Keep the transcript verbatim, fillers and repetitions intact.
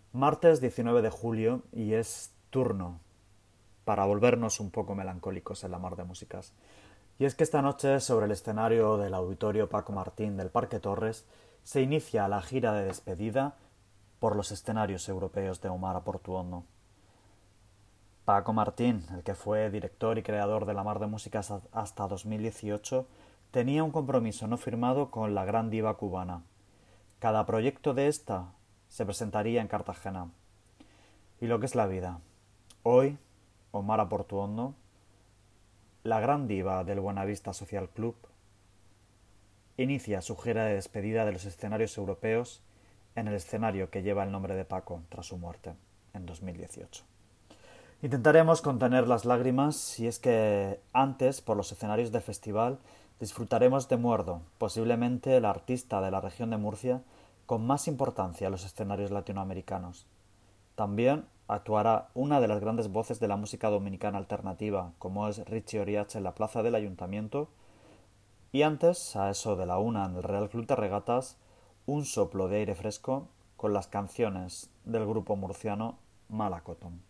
Martes diecinueve de julio y es turno para volvernos un poco melancólicos en la mar de músicas. Y es que esta noche, sobre el escenario del Auditorio Paco Martín del Parque Torres, se inicia la gira de despedida por los escenarios europeos de Omar Portuondo. Paco Martín, el que fue director y creador de la Mar de Músicas hasta dos mil dieciocho, tenía un compromiso no firmado con la gran diva cubana. Cada proyecto de esta se presentaría en Cartagena. Y lo que es la vida. Hoy, Omar Portuondo, la gran diva del Buenavista Social Club, inicia su gira de despedida de los escenarios europeos en el escenario que lleva el nombre de Paco tras su muerte en dos mil dieciocho. Intentaremos contener las lágrimas y es que antes, por los escenarios del festival, disfrutaremos de Muerdo, posiblemente el artista de la región de Murcia con más importancia en los escenarios latinoamericanos. También actuará una de las grandes voces de la música dominicana alternativa, como es Richie Oriach en la plaza del Ayuntamiento, y antes, a eso de la una en el Real Club de Regatas, un soplo de aire fresco con las canciones del grupo murciano Malacotón.